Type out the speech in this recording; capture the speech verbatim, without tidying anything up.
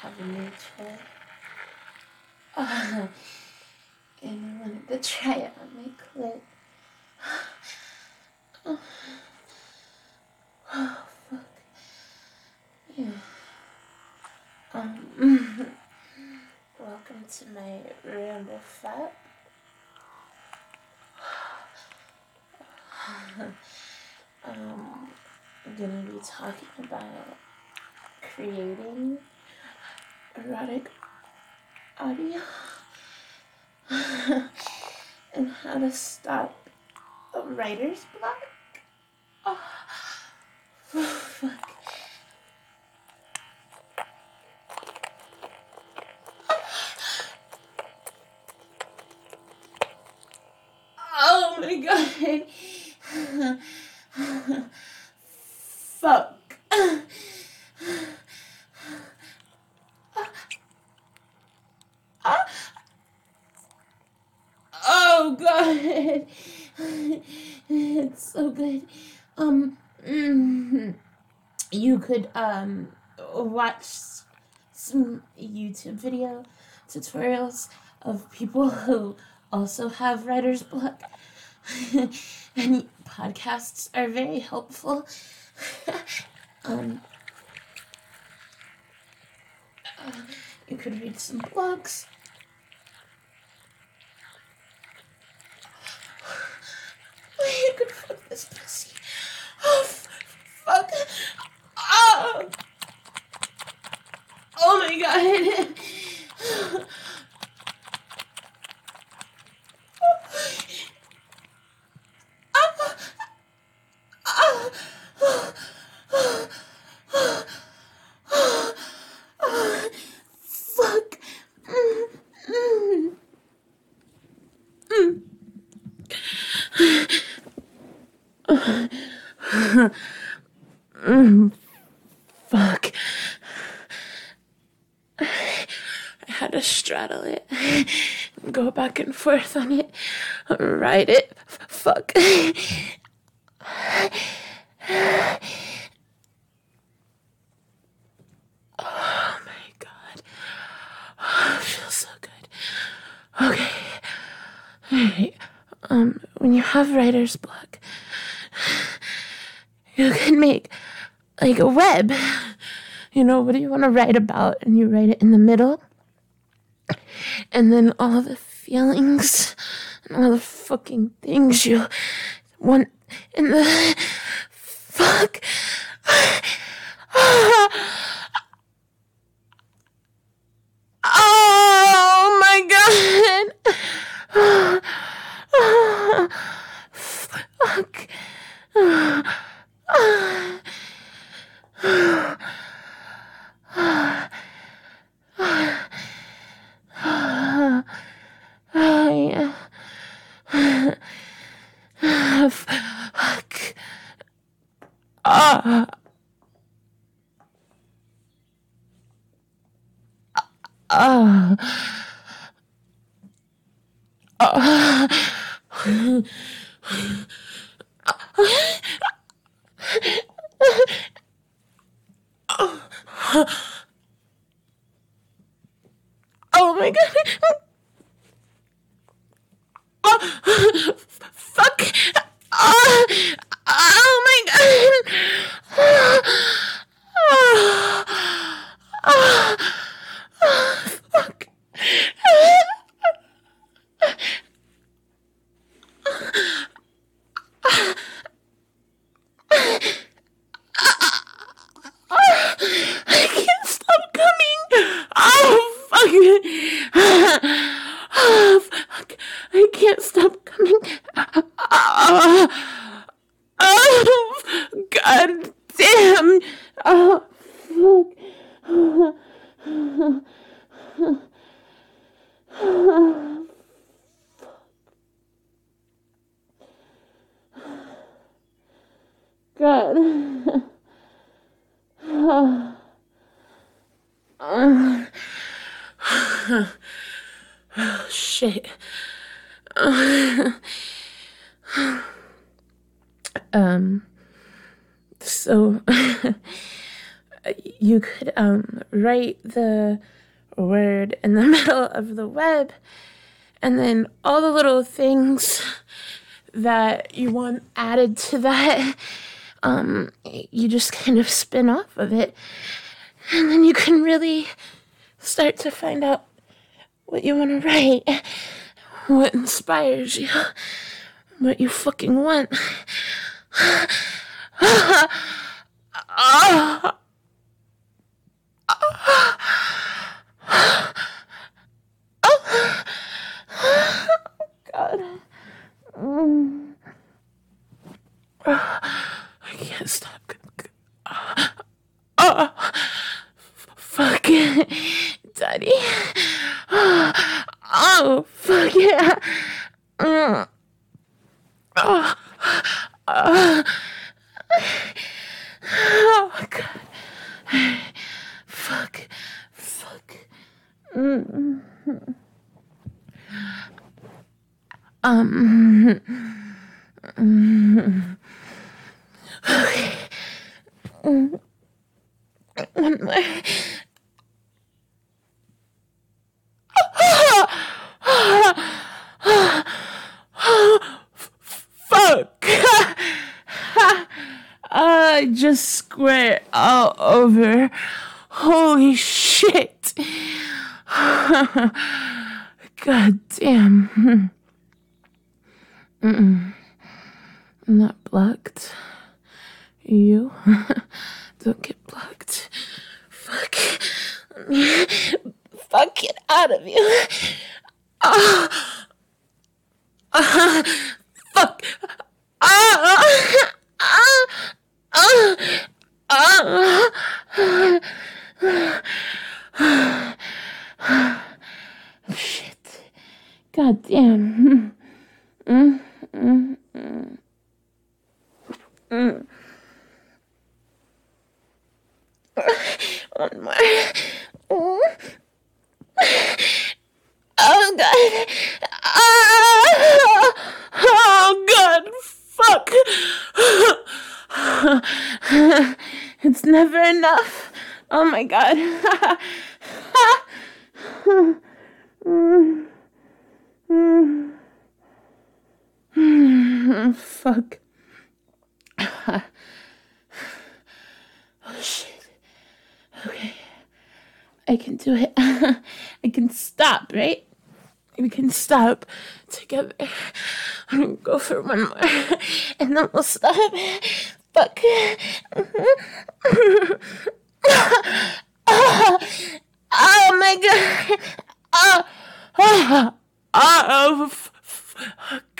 have a new toy. Uh, and I wanted to try it on my clit. Oh, oh fuck. Yeah. Um, welcome to my ramble fat. um, I'm gonna be talking about creating erotic audio and how to stop a writer's block. Oh, fuck. Oh my god. Fuck. Oh god. It's so good. Um, mm, you could um watch some YouTube video tutorials of people who also have writer's block. And podcasts are very helpful. um, uh, you could read some blogs. You could fuck this pussy. Oh, f- fuck. Oh, oh my god. Fuck. Fuck. I had to straddle it, go back and forth on it, ride it. Fuck. Oh my god. Oh, it feels so good. Okay. Alright. Um, when you have writer's block, you can make like a web. You know, what do you want to write about? And you write it in the middle. And then all the feelings and all the fucking things you want in the fuck. Oh my god. Fuck. Oh, yeah. Fuck. Ah. Ah. Ah. Oh my god. Oh, fuck. Oh, oh my god. Oh, oh, oh, fuck. I can't stop coming. Oh, fuck. Oh, fuck. I can't stop coming. Oh, oh god damn. Oh, fuck. God. Oh, shit. um, so, you could um, write the word in the middle of the web, and then all the little things that you want added to that, um, you just kind of spin off of it. And then you can really start to find out what you want to write, what inspires you, what you fucking want. Oh, God. Mm. I can't stop. Oh, fuck it, Daddy. Oh, fuck yeah. Mm. Oh, uh, oh, God. Fuck. Fuck. Mm. Um. Mm. Okay. Mm. One more. Fuck. I just square all over. Holy shit. God damn. Mm-mm. I'm not blocked. You don't get blocked. Fuck. Fuck it out of you. Ah. Uh, fuck. Ah. Ah. Ah. Ah. Oh, shit. God damn. Mm, mm, mm. Mm. One more. Mm. Oh, God. Ah! Oh, God. Fuck. It's never enough. Oh, my God. Mm. Mm. Fuck. Oh, shit. Okay. I can do it. I can stop, right? We can stop together. I'm gonna go for one more. And then we'll stop. Fuck. Oh, oh my God. Oh, oh, oh,